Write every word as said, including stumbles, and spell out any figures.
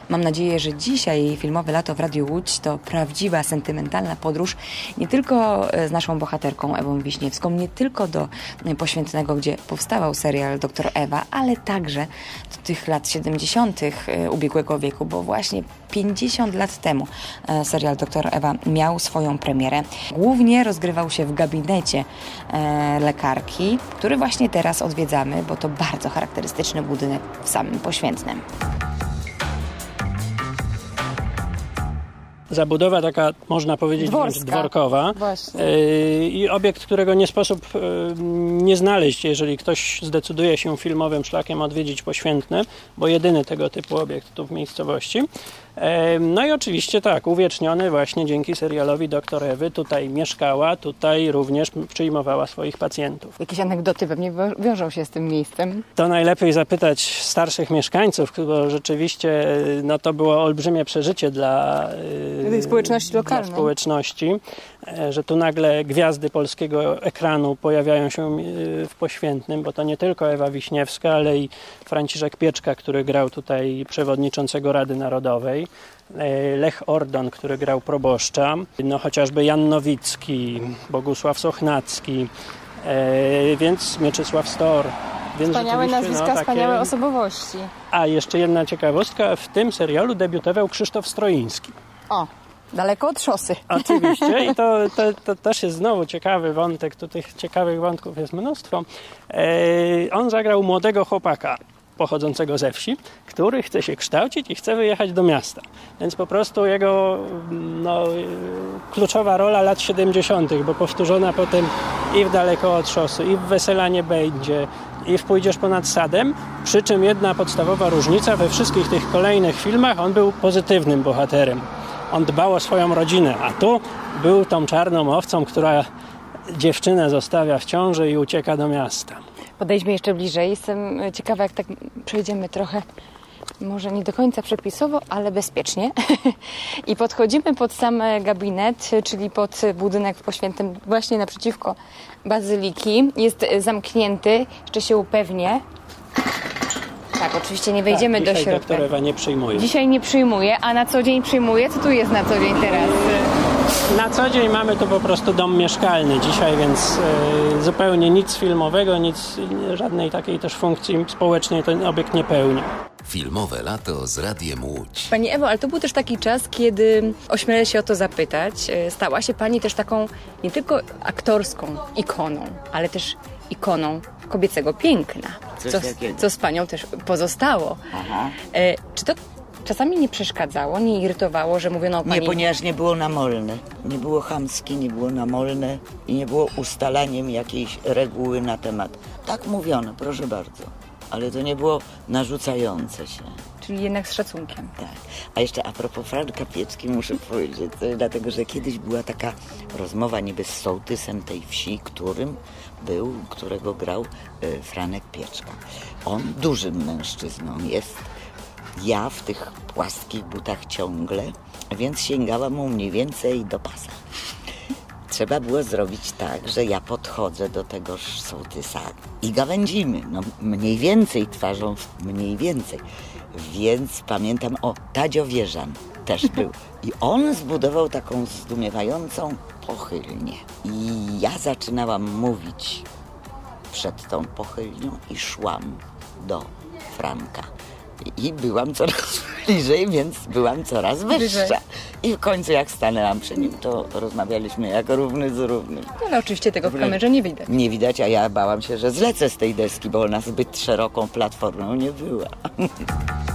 Mam nadzieję, że dzisiaj Filmowe Lato w Radiu Łódź to prawdziwa, sentymentalna podróż nie tylko z naszą bohaterką Ewą Wiśniewską, nie tylko do Poświętnego, gdzie powstawał serial Doktor Ewa, ale także do tych lat siedemdziesiątych ubiegłego wieku, bo właśnie pięćdziesiąt lat temu serial Doktor Ewa miał swoją premierę. Głównie rozgrywał się w gabinecie lekarki, który właśnie teraz odwiedzamy, bo to bardzo charakterystyczny budynek w samym Poświętnem. Zabudowa taka, można powiedzieć, Dworska. dworkowa. Właśnie. Yy, I obiekt, którego nie sposób yy, nie znaleźć, jeżeli ktoś zdecyduje się filmowym szlakiem odwiedzić Poświętne, bo jedyny tego typu obiekt tu w miejscowości. Yy, no i oczywiście tak, uwieczniony właśnie dzięki serialowi Doktor Ewy. Tutaj mieszkała, tutaj również przyjmowała swoich pacjentów. Jakieś anegdoty pewnie wiążą się z tym miejscem. To najlepiej zapytać starszych mieszkańców, bo rzeczywiście no, to było olbrzymie przeżycie dla tej społeczności lokalnej. Dla społeczności, że tu nagle gwiazdy polskiego ekranu pojawiają się w Poświętnym, bo to nie tylko Ewa Wiśniewska, ale i Franciszek Pieczka, który grał tutaj przewodniczącego Rady Narodowej, Lech Ordon, który grał proboszcza, no chociażby Jan Nowicki, Bogusław Sochnacki, więc Mieczysław Stor. Więc wspaniałe nazwiska, no, takie... wspaniałe osobowości. A jeszcze jedna ciekawostka, w tym serialu debiutował Krzysztof Stroiński. O, daleko od szosy. Oczywiście i to, to, to też jest znowu ciekawy wątek, tu tych ciekawych wątków jest mnóstwo. E, on zagrał młodego chłopaka pochodzącego ze wsi, który chce się kształcić i chce wyjechać do miasta. Więc po prostu jego no, kluczowa rola lat siedemdziesiątych, bo powtórzona potem i w Daleko od szosy, i w Wesela nie będzie, i w Pójdziesz ponad sadem, przy czym jedna podstawowa różnica, we wszystkich tych kolejnych filmach on był pozytywnym bohaterem. On dbał o swoją rodzinę, a tu był tą czarną owcą, która dziewczynę zostawia w ciąży i ucieka do miasta. Podejdźmy jeszcze bliżej. Jestem ciekawa, jak tak przejdziemy trochę, może nie do końca przepisowo, ale bezpiecznie. I podchodzimy pod sam gabinet, czyli pod budynek w Poświętnym, właśnie naprzeciwko bazyliki. Jest zamknięty, jeszcze się upewnię. Tak, oczywiście nie wejdziemy tak, do środka. Dzisiaj Doktor Ewa nie przyjmuje. Dzisiaj nie przyjmuje, a na co dzień przyjmuje? Co tu jest na co dzień teraz? Na co dzień mamy tu po prostu dom mieszkalny dzisiaj, więc y, zupełnie nic filmowego, nic, żadnej takiej też funkcji społecznej ten obiekt nie pełni. Filmowe Lato z Radiem Łódź. Pani Ewo, ale to był też taki czas, kiedy ośmielę się o to zapytać. Stała się Pani też taką nie tylko aktorską ikoną, ale też ikoną kobiecego piękna. Co, co z Panią też pozostało. Aha. E, czy to czasami nie przeszkadzało, nie irytowało, że mówiono o Pani... Nie, ponieważ nie było namolne. Nie było chamskie, nie było namolne i nie było ustalaniem jakiejś reguły na temat. Tak mówiono, proszę bardzo. Ale to nie było narzucające się. Czyli jednak z szacunkiem. Tak. A jeszcze a propos Franka Pieczki muszę powiedzieć, dlatego że kiedyś była taka rozmowa niby z sołtysem tej wsi, którym był, którego grał y, Franek Pieczka. On dużym mężczyzną jest. Ja w tych płaskich butach ciągle, więc sięgałam mu mniej więcej do pasa. Trzeba było zrobić tak, że ja podchodzę do tegoż sołtysa i gawędzimy, no mniej więcej twarzą, mniej więcej. Więc pamiętam, o, Tadzio Wierzan też był. I on zbudował taką zdumiewającą pochylnię. I ja zaczynałam mówić przed tą pochylnią i szłam do Franka. I byłam coraz bliżej, więc byłam coraz wyższa. I w końcu jak stanęłam przy nim, to rozmawialiśmy jak równy z równym. Ale oczywiście tego w kamerze nie widać. Nie widać, a ja bałam się, że zlecę z tej deski, bo ona zbyt szeroką platformą nie była.